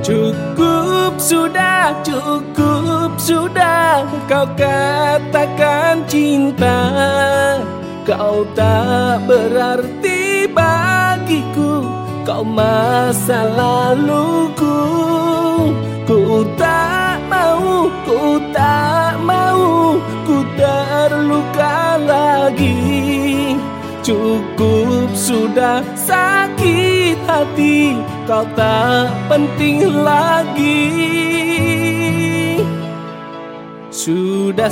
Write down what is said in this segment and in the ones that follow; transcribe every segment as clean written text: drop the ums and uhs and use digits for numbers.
Cukup sudah kau katakan cinta. Kau tak berarti bagiku, kau masa laluku. Ku tak mau, ku terluka lagi. Cukup sudah sakit hati, kau tak penting lagi. Sudah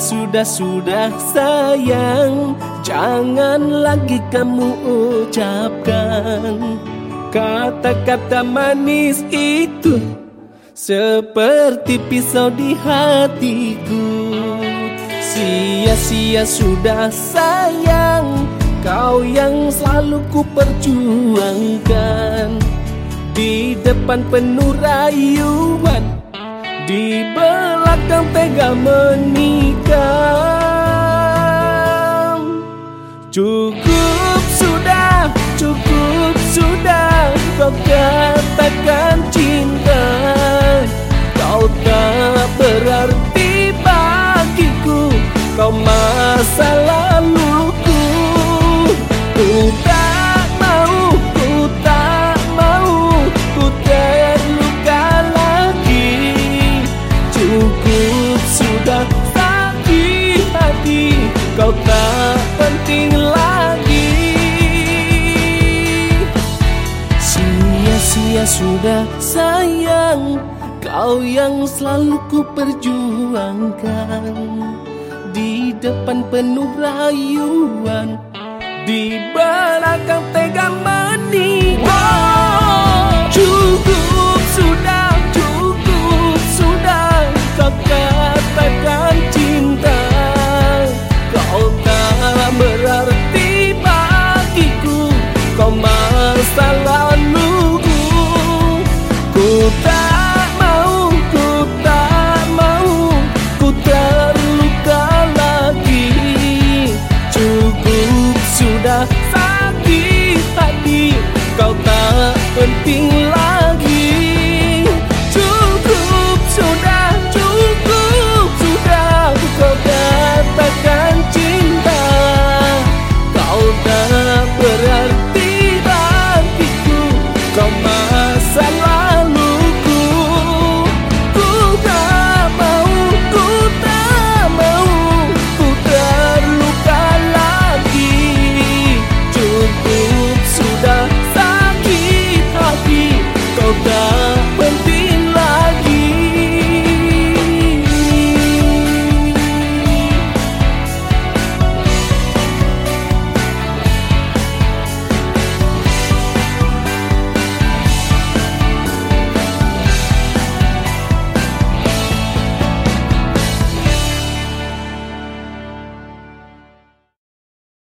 sayang, jangan lagi kamu ucapkan kata-kata manis itu seperti pisau di hatiku. Sia-sia sudah sayang, kau yang selalu ku perjuangkan. Di depan penuh rayuan, di belakang tega menikam. Cukup sudah kau katakan cinta. Kau tak berarti bagiku, kau masa laluku. Ku tak mau, ku terluka lagi. Cukup sudah sakit hati, kau tak penting lagi. Sia-sia sudah sayang, kau yang selalu ku perjuangkan. Di depan penuh rayuan, di belakang tega menikam. Cukup sudah kau katakan cinta. Kau tak berarti bagiku, kau masa laluku. Ku tak mau, ku terluka lagi. Cukup sudah sakit hati, kau tak penting lagi. Cukup sudah kau katakan cinta. Kau tak berarti bagiku, kau